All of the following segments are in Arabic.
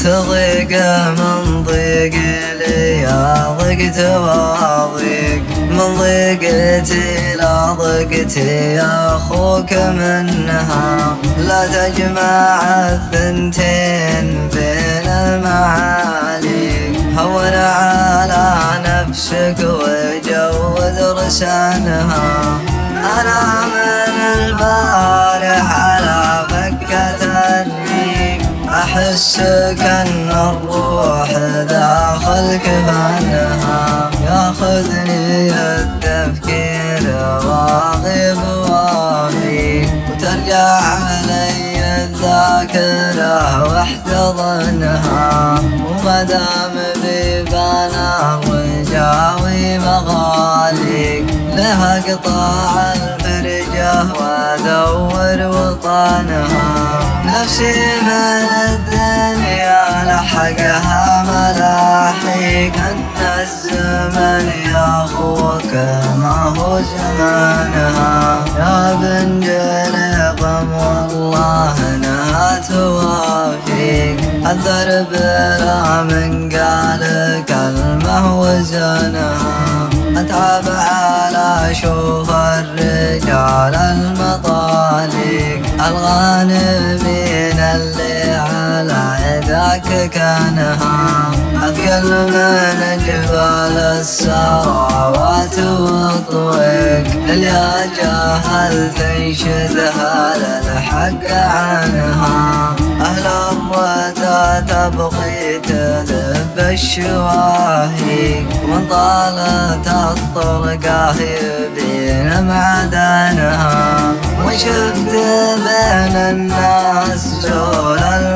تضيق من ضيق لي ضقت واضيق، من ضيقتي لا ضقتي يا أخوك منها. لا تجمع الثنتين بين المعالي، هون على نفسك وجود رسانها. أنا من البارح على فكة الريق، أحس كأن الروح داخل كفانها. ياخذني التفكير واغيب وافيق، وترجع علي الذاكرة واحتضنها. ومدام بيبانا وجاوي مغاليق، لها قطاع الفرجة وادور وطنها. نفسي من الدنيا لحقها ملاحيق، أن الزمن يا أخوك ما هو زمانها. يا بن جريقم والله انها توافيق، الدرب لا من قال كلمة وزنها. أتعب على شوف الرجال المطالق، الغانمين اللي على ذاك كانها. أثقل من جبال السراوات والطويق، لليا جاهل تنشدها للحق عنها. أهل الردى تبغي تذب الشواهي، وإن طالت الطرقة يبين معدنها. وشفت بين الناس جول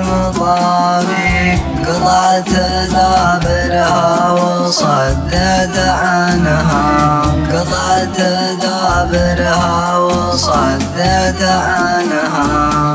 المطابق، قطعت دابرها وصدت عنها. قطعت دابرها وصدت عنها.